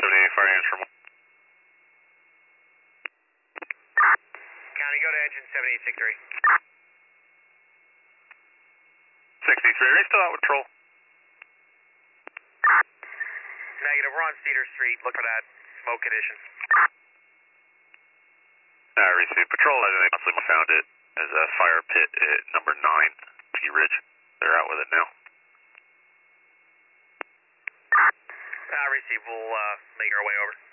78 fire engine from County, go to engine 7863. 63, are you still out with patrol? Negative, we're on Cedar Street. Look for that smoke condition. Received. Patrol has actually found it as a fire pit at number 9, P Ridge. They're out with it now. Received. We'll make our way over.